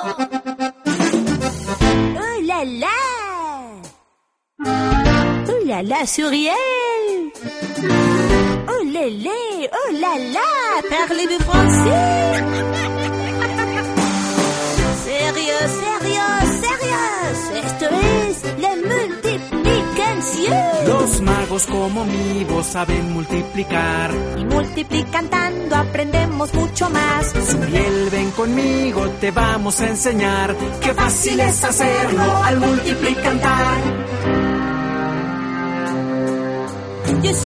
Oh là là! Oh là là, Suriel! Oh lélé! Oh là là! Parlez-vous français? Sérieux, sérieux, sérieux! Esto es la multiplicación. Los magos como mi voz saben multiplicar. Y multiplicando aprendemos mucho más. Suriel, ven conmigo, te vamos a enseñar. Qué fácil es hacerlo al multiplicar.